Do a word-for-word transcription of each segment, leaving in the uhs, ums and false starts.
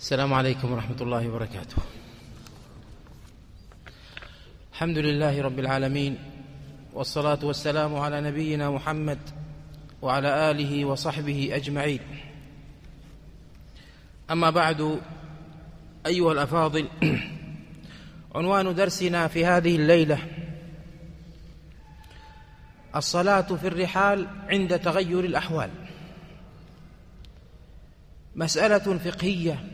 السلام عليكم ورحمة الله وبركاته. الحمد لله رب العالمين، والصلاة والسلام على نبينا محمد وعلى آله وصحبه أجمعين. أما بعد، أيها الأفاضل، عنوان درسنا في هذه الليلة: الصلاة في الرحال عند تغير الأحوال. مسألة فقهية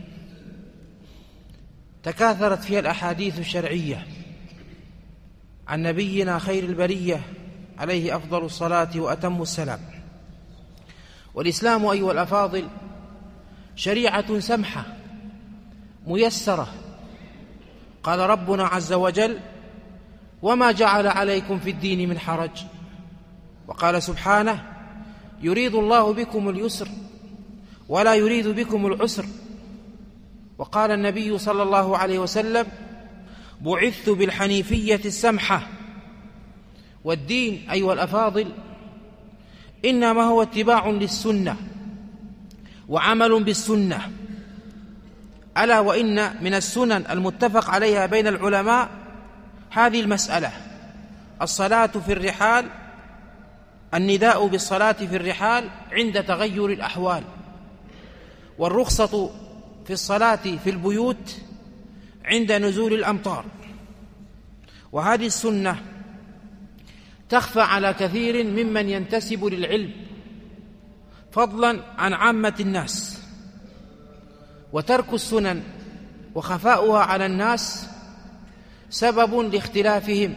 تكاثرت فيها الأحاديث الشرعية عن نبينا خير البرية عليه أفضل الصلاة وأتم السلام. والإسلام أيها الأفاضل شريعة سمحة ميسرة. قال ربنا عز وجل: وما جعل عليكم في الدين من حرج. وقال سبحانه: يريد الله بكم اليسر ولا يريد بكم العسر. وقال النبي صلى الله عليه وسلم: بعثت بالحنيفية السمحة. والدين أيها الأفاضل إنما هو اتباع للسنة وعمل بالسنة. ألا وإن من السنن المتفق عليها بين العلماء هذه المسألة: الصلاة في الرحال، النداء بالصلاة في الرحال عند تغير الأحوال، والرخصة في الصلاة في البيوت عند نزول الأمطار. وهذه السنة تخفى على كثير ممن ينتسب للعلم فضلا عن عامة الناس، وترك السنن وخفاؤها على الناس سبب لاختلافهم.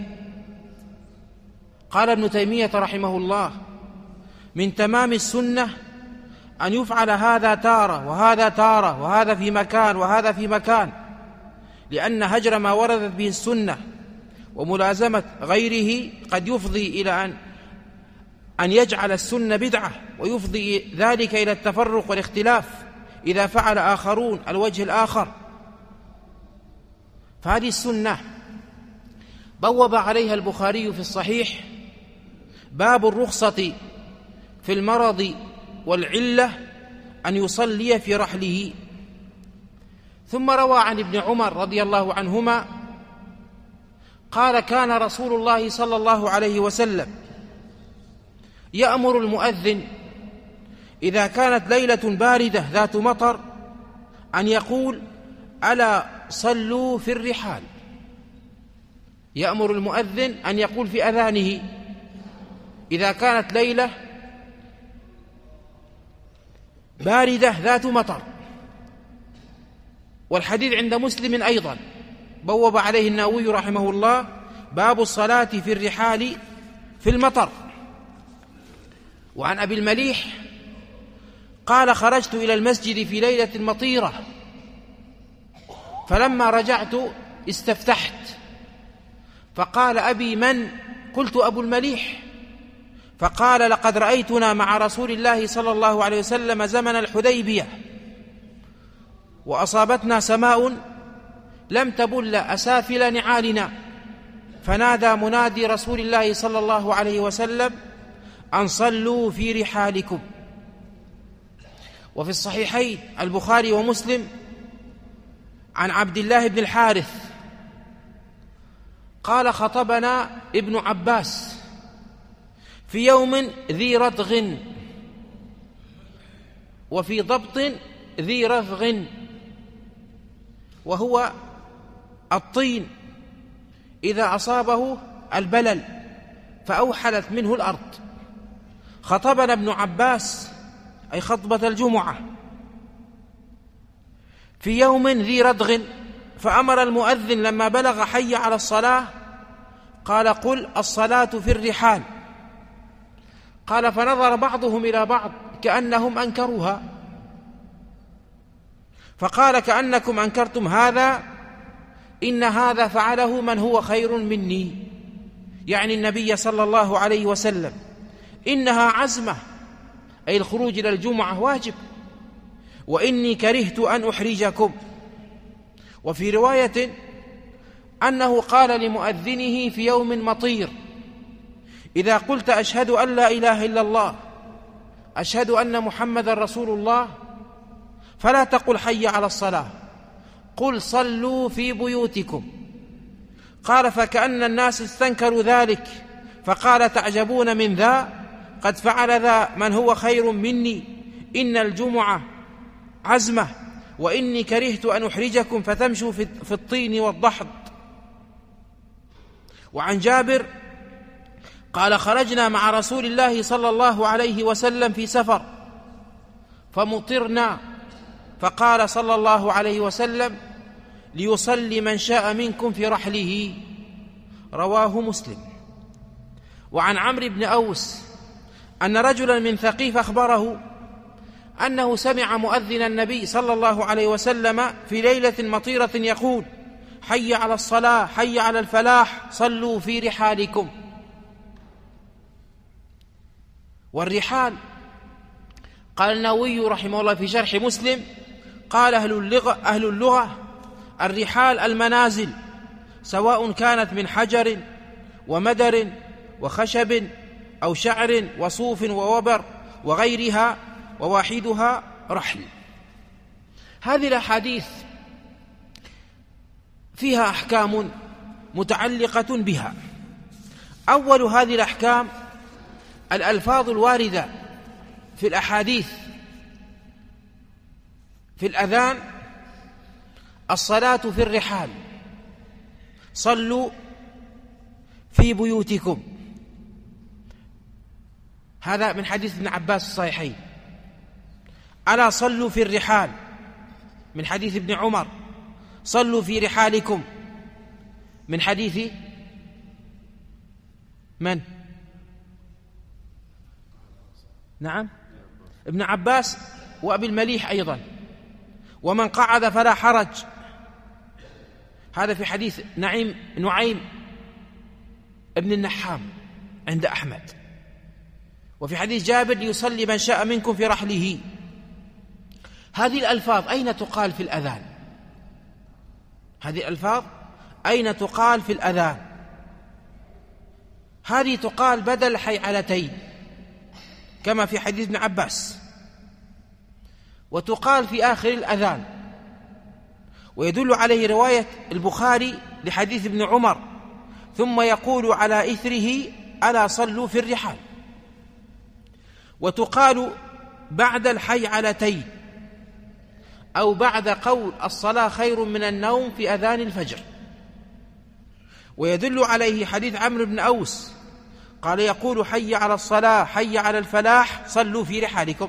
قال ابن تيمية رحمه الله: من تمام السنة أن يفعل هذا تارة وهذا تارة، وهذا في مكان وهذا في مكان، لأن هجر ما وردت به السنة وملازمة غيره قد يفضي إلى أن أن يجعل السنة بدعة، ويفضي ذلك إلى التفرق والاختلاف إذا فعل آخرون الوجه الآخر. فهذه السنة بوب عليها البخاري في الصحيح: باب الرخصة في المرض والعلة أن يصلي في رحله. ثم روى عن ابن عمر رضي الله عنهما قال: كان رسول الله صلى الله عليه وسلم يأمر المؤذن إذا كانت ليلة باردة ذات مطر أن يقول: ألا صلوا في الرحال. يأمر المؤذن أن يقول في أذانه إذا كانت ليلة باردة ذات مطر. والحديث عند مسلم أيضا بوب عليه النووي رحمه الله: باب الصلاة في الرحال في المطر. وعن أبي المليح قال: خرجت إلى المسجد في ليلة مطيرة، فلما رجعت استفتحت، فقال: أبي من؟ قلت: أبو المليح. فقال: لقد رأيتنا مع رسول الله صلى الله عليه وسلم زمن الحديبية، وأصابتنا سماء لم تبل أسافل نعالنا، فنادى منادي رسول الله صلى الله عليه وسلم: أن صلوا في رحالكم. وفي الصحيحين البخاري ومسلم عن عبد الله بن الحارث قال: خطبنا ابن عباس في يوم ذي ردغ، وفي ضبط ذي رفغ، وهو الطين إذا أصابه البلل فأوحلت منه الأرض. خطبنا ابن عباس أي خطبة الجمعة في يوم ذي ردغ، فأمر المؤذن لما بلغ حي على الصلاة قال: قل الصلاة في الرحال. قال: فنظر بعضهم إلى بعض كأنهم أنكروها، فقال: كأنكم أنكرتم هذا، إن هذا فعله من هو خير مني، يعني النبي صلى الله عليه وسلم. إنها عزمة، أي الخروج إلى الجمعة واجب، وإني كرهت أن أحرجكم. وفي رواية أنه قال لمؤذنه في يوم مطير: إذا قلت أشهد أن لا إله إلا الله، أشهد أن محمد رسول الله، فلا تقل حي على الصلاة، قل صلوا في بيوتكم. قال فكأن الناس استنكروا ذلك، فقال تعجبون من ذا؟ قد فعل ذا من هو خير مني، إن الجمعة عزمة، وإني كرهت أن أحرجكم فتمشوا في الطين والضحض. وعن جابر قال خرجنا مع رسول الله صلى الله عليه وسلم في سفر فمطرنا، فقال صلى الله عليه وسلم ليصلي من شاء منكم في رحله، رواه مسلم. وعن عمرو بن أوس أن رجلا من ثقيف أخبره أنه سمع مؤذن النبي صلى الله عليه وسلم في ليلة مطيرة يقول حي على الصلاة حي على الفلاح صلوا في رحالكم. والرحال قال النووي رحمه الله في شرح مسلم قال أهل اللغة, أهل اللغة الرحال المنازل، سواء كانت من حجر ومدر وخشب أو شعر وصوف ووبر وغيرها، وواحدها رحل. هذه الأحاديث فيها أحكام متعلقة بها. أول هذه الأحكام الألفاظ الواردة في الأحاديث في الأذان: الصلاة في الرحال، صلوا في بيوتكم، هذا من حديث ابن عباس الصحيحين. ألا صلوا في الرحال من حديث ابن عمر. صلوا في رحالكم من حديث من؟ نعم ابن عباس وأبي المليح أيضا. ومن قعد فلا حرج، هذا في حديث نعيم نعيم ابن النحام عند أحمد. وفي حديث جابر ليصلي من شاء منكم في رحله. هذه الألفاظ أين تقال في الأذان؟ هذه الألفاظ أين تقال في الأذان؟ هذه تقال بدل حيعلتين كما في حديث ابن عباس، وتقال في آخر الأذان. ويدل عليه رواية البخاري لحديث ابن عمر: ثم يقول على إثره ألا صلوا في الرحال. وتقال بعد الحيعلتين أو بعد قول الصلاة خير من النوم في أذان الفجر. ويدل عليه حديث عمرو بن أوس قال يقول حي على الصلاة حي على الفلاح صلوا في رحالكم.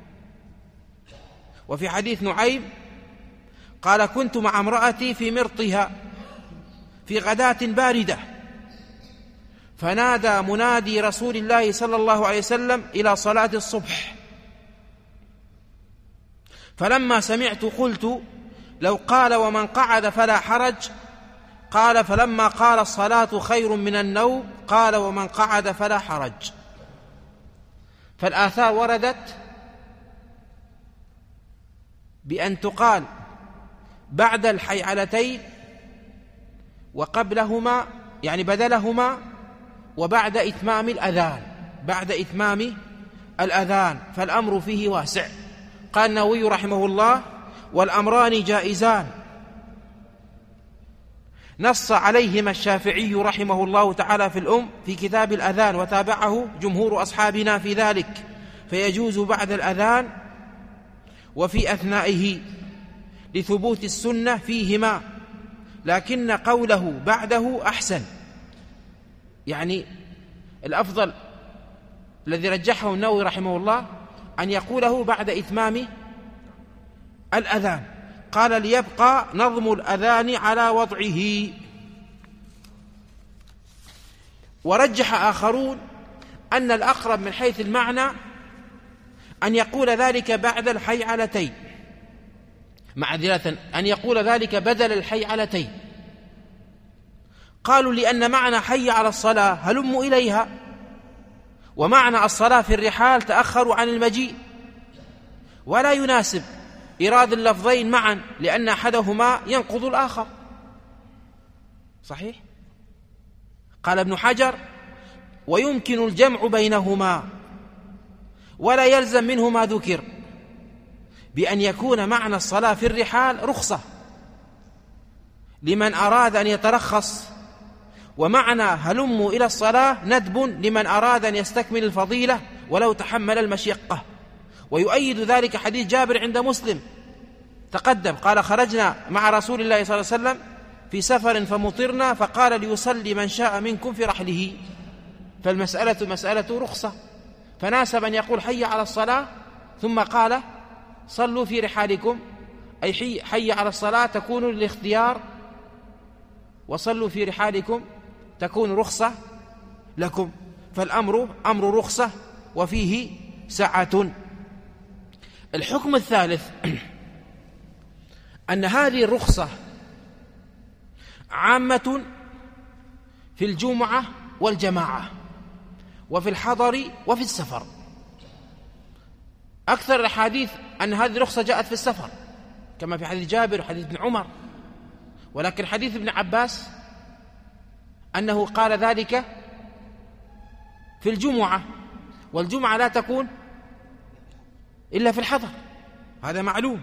وفي حديث نعيم قال كنت مع امرأتي في مرطها في غداة باردة، فنادى منادي رسول الله صلى الله عليه وسلم إلى صلاة الصبح، فلما سمعت قلت لو قال ومن قعد فلا حرج، قال فلما قال الصلاة خير من النوم قال ومن قعد فلا حرج. فالآثار وردت بأن تقال بعد الحيعلتين وقبلهما، يعني بدلهما، وبعد إتمام الأذان، بعد إتمام الأذان، فالأمر فيه واسع. قال النووي رحمه الله: والأمران جائزان، نص عليهما الشافعي رحمه الله تعالى في الأم في كتاب الأذان، وتابعه جمهور أصحابنا في ذلك، فيجوز بعد الأذان وفي أثنائه لثبوت السنة فيهما، لكن قوله بعده أحسن، يعني الأفضل الذي رجحه النووي رحمه الله أن يقوله بعد إتمام الأذان. قال ليبقى نظم الأذان على وضعه. ورجح آخرون أن الأقرب من حيث المعنى أن يقول ذلك بعد الحيعلتين، معذرة أن يقول ذلك بدل الحيعلتين. قالوا لأن معنى حي على الصلاة هلموا إليها، ومعنى الصلاة في الرحال تأخروا عن المجيء، ولا يناسب إيراد اللفظين معا لأن أحدهما ينقض الآخر. صحيح؟ قال ابن حجر: ويمكن الجمع بينهما، ولا يلزم منه ما ذكر، بأن يكون معنى الصلاة في الرحال رخصة لمن أراد أن يترخص، ومعنى هلموا إلى الصلاة ندب لمن أراد أن يستكمل الفضيلة ولو تحمل المشقة. ويؤيد ذلك حديث جابر عند مسلم تقدم، قال: خرجنا مع رسول الله صلى الله عليه وسلم في سفر فمطرنا فقال: ليصلي من شاء منكم في رحله. فالمسألة مسألة رخصة، فناسب أن يقول حي على الصلاة ثم قال صلوا في رحالكم، أي حي, حي على الصلاة تكون للاختيار، وصلوا في رحالكم تكون رخصة لكم. فالأمر أمر رخصة وفيه سعة. الحكم الثالث أن هذه الرخصة عامة في الجمعة والجماعة وفي الحضر وفي السفر. أكثر الأحاديث أن هذه الرخصة جاءت في السفر كما في حديث جابر وحديث ابن عمر، ولكن حديث ابن عباس أنه قال ذلك في الجمعة، والجمعة لا تكون إلا في الحضر، هذا معلوم،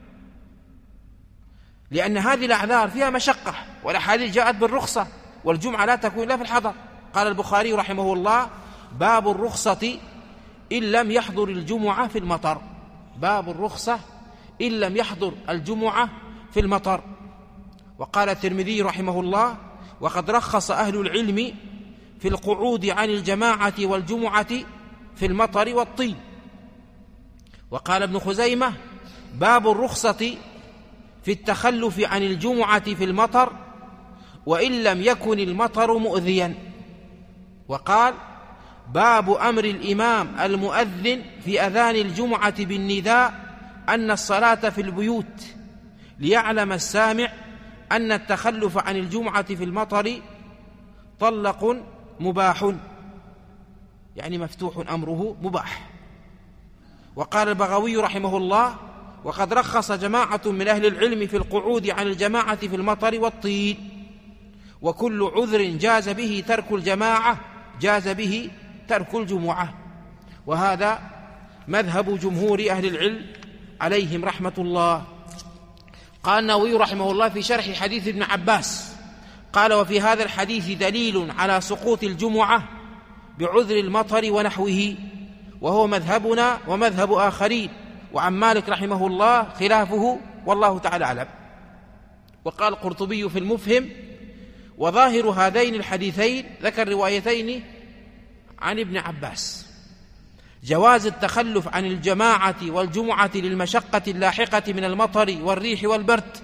لأن هذه الأعذار فيها مشقة، والأحاديث جاءت بالرخصة، والجمعة لا تكون إلا في الحضر. قال البخاري رحمه الله: باب الرخصة إن لم يحضر الجمعة في المطر. باب الرخصة إن لم يحضر الجمعة في المطر. وقال الترمذي رحمه الله: وقد رخص أهل العلم في القعود عن الجماعة والجمعة في المطر والطين. وقال ابن خزيمة: باب الرخصة في التخلف عن الجمعة في المطر وإن لم يكن المطر مؤذيا. وقال: باب أمر الإمام المؤذن في أذان الجمعة بالنداء أن الصلاة في البيوت ليعلم السامع أن التخلف عن الجمعة في المطر طلق مباح، يعني مفتوح أمره مباح. وقال البغوي رحمه الله: وقد رخص جماعة من أهل العلم في القعود عن الجماعة في المطر والطين، وكل عذر جاز به ترك الجماعة جاز به ترك الجمعة. وهذا مذهب جمهور أهل العلم عليهم رحمة الله. قال النووي رحمه الله في شرح حديث ابن عباس قال: وفي هذا الحديث دليل على سقوط الجمعة بعذر المطر ونحوه، وهو مذهبنا ومذهب آخرين، وعن مالك رحمه الله خلافه، والله تعالى أعلم. وقال القرطبي في المفهم: وظاهر هذين الحديثين، ذكر روايتين عن ابن عباس، جواز التخلف عن الجماعة والجمعة للمشقة اللاحقة من المطر والريح والبرد،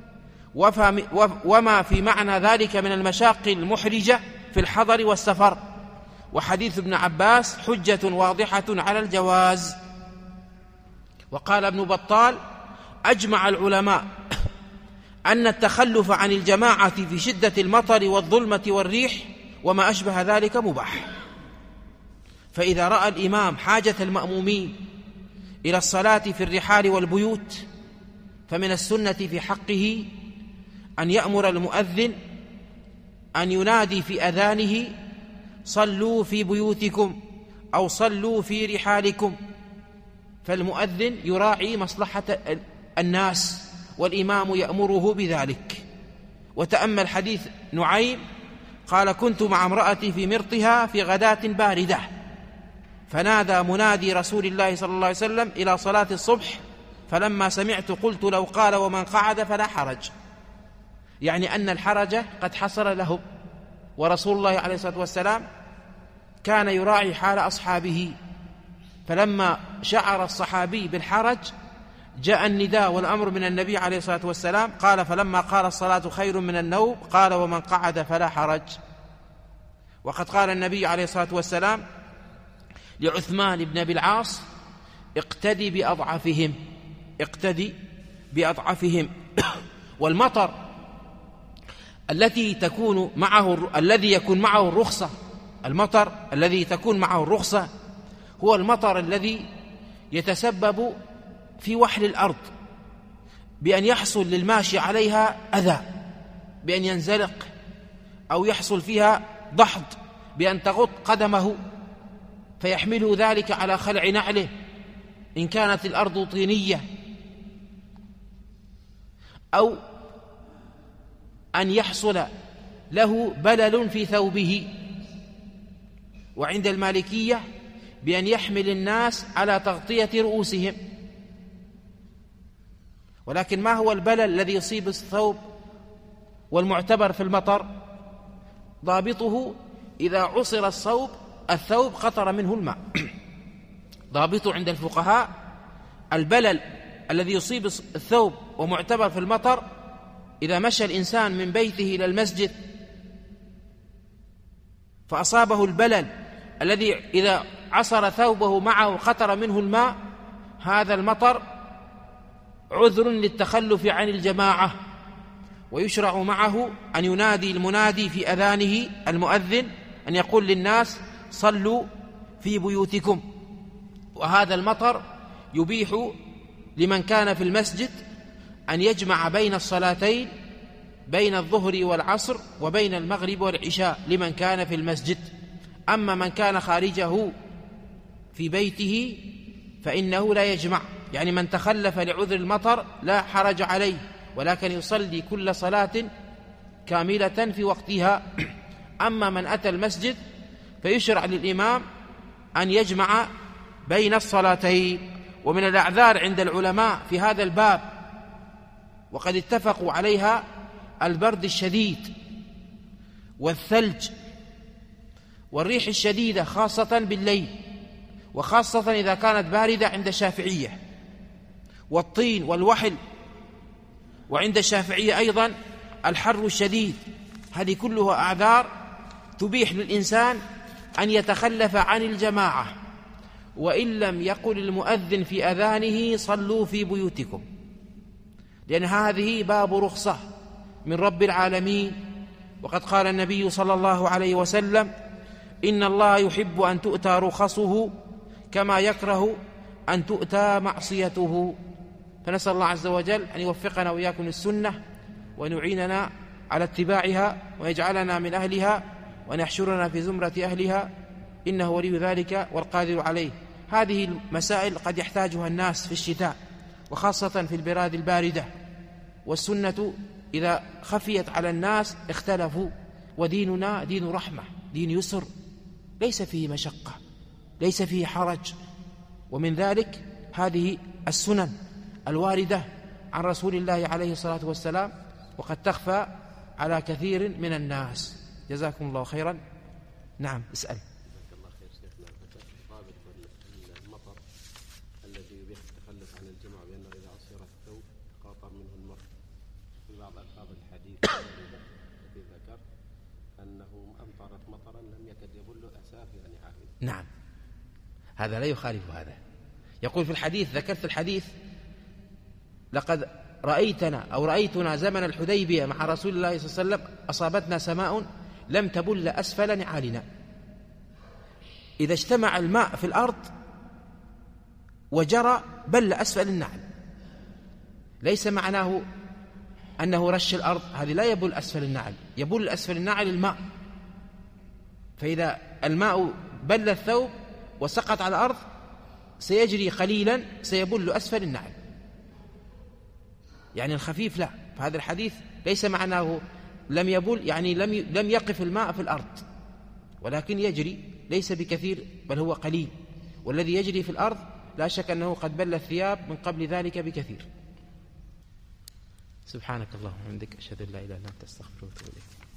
وما في معنى ذلك من المشاق المحرجة في الحضر والسفر. وحديث ابن عباس حجة واضحة على الجواز. وقال ابن بطال: أجمع العلماء أن التخلف عن الجماعة في شدة المطر والظلمة والريح وما أشبه ذلك مباح. فإذا رأى الإمام حاجة المأمومين إلى الصلاة في الرحال والبيوت فمن السنة في حقه أن يأمر المؤذن أن ينادي في أذانه: صلوا في بيوتكم أو صلوا في رحالكم. فالمؤذن يراعي مصلحة الناس والإمام يأمره بذلك. وتأمل حديث نعيم قال: كنت مع امرأتي في مرطها في غداة باردة، فنادى منادي رسول الله صلى الله عليه وسلم إلى صلاة الصبح، فلما سمعت قلت: لو قال ومن قعد فلا حرج، يعني أن الحرج قد حصل لهم، ورسول الله عليه الصلاة والسلام كان يراعي حال أصحابه. فلما شعر الصحابي بالحرج جاء النداء والأمر من النبي عليه الصلاة والسلام، قال: فلما قال الصلاة خير من النوم قال: ومن قعد فلا حرج. وقد قال النبي عليه الصلاة والسلام لعثمان بن أبي العاص: اقتدي بأضعفهم، اقتدي بأضعفهم. والمطر التي تكون معه الذي يكون معه الرخصة المطر الذي تكون معه الرخصة هو المطر الذي يتسبب في وحل الأرض بأن يحصل للماشي عليها أذى، بأن ينزلق، أو يحصل فيها ضحض بأن تغط قدمه فيحمله ذلك على خلع نعله إن كانت الأرض طينية، أو أن يحصل له بلل في ثوبه، وعند المالكية بأن يحمل الناس على تغطية رؤوسهم. ولكن ما هو البلل الذي يصيب الثوب والمعتبر في المطر؟ ضابطه إذا عصر الثوب الثوب قطر منه الماء. ضابطه عند الفقهاء البلل الذي يصيب الثوب ومعتبر في المطر إذا مشى الإنسان من بيته إلى المسجد فأصابه البلل الذي إذا عصر ثوبه معه قطر منه الماء، هذا المطر عذر للتخلف عن الجماعة، ويشرع معه أن ينادي المنادي في أذانه المؤذن أن يقول للناس صلوا في بيوتكم. وهذا المطر يبيح لمن كان في المسجد أن يجمع بين الصلاتين، بين الظهر والعصر وبين المغرب والعشاء لمن كان في المسجد. أما من كان خارجه في بيته فإنه لا يجمع، يعني من تخلف لعذر المطر لا حرج عليه، ولكن يصلي كل صلاة كاملة في وقتها. أما من أتى المسجد فيشرع للإمام أن يجمع بين الصلاتين. ومن الأعذار عند العلماء في هذا الباب وقد اتفقوا عليها البرد الشديد والثلج والريح الشديدة خاصة بالليل، وخاصة إذا كانت باردة عند الشافعية، والطين والوحل، وعند الشافعية أيضا الحر الشديد. هذه كلها أعذار تبيح للإنسان أن يتخلف عن الجماعة، وإن لم يقل المؤذن في أذانه صلوا في بيوتكم، لأن هذه باب رخصة من رب العالمين. وقد قال النبي صلى الله عليه وسلم إن الله يحب أن تؤتى رخصه كما يكره أن تؤتى معصيته. فنسأل الله عز وجل أن يوفقنا وإياكم للسنة، وأن يعيننا على اتباعها، ويجعلنا من أهلها، وأن يحشرنا في زمرة أهلها، إنه ولي ذلك والقادر عليه. هذه المسائل قد يحتاجها الناس في الشتاء وخاصة في البلاد الباردة، والسنة إذا خفيت على الناس اختلفوا. وديننا دين رحمة، دين يسر، ليس فيه مشقة، ليس فيه حرج. ومن ذلك هذه السنن الواردة عن رسول الله عليه الصلاة والسلام، وقد تخفى على كثير من الناس. جزاكم الله خيرا. نعم، اسأل. المطر الذي يبيح التخلف عن الجمع بأنه إذا عصر الثوب قاطر منه المر، في بعض ألفاظ الحديث الذي ذكر أنه أمطرت مطرا لم يكد يبل أسافل نعاله. نعم، هذا لا يخالف هذا. يقول في الحديث، ذكرت الحديث، لقد رأيتنا أو رأيتنا زمن الحديبية مع رسول الله صلى الله عليه وسلم أصابتنا سماء لم تبل أسفل نعالنا. إذا اجتمع الماء في الأرض وجرى بل أسفل النعل، ليس معناه أنه رش الأرض، هذه لا يبل أسفل النعل، يبل أسفل النعل الماء. فإذا الماء بل الثوب وسقط على الأرض سيجري قليلا سيبل أسفل النعل، يعني الخفيف لا. فهذا الحديث ليس معناه لم يبل يعني لم لم يقف الماء في الأرض، ولكن يجري، ليس بكثير بل هو قليل. والذي يجري في الأرض لا شك أنه قد بل الثياب من قبل ذلك بكثير. سبحانك اللهم وبحمدك، أشهد أن لا إله إلا أنت، أستغفرك وأتوب إليك.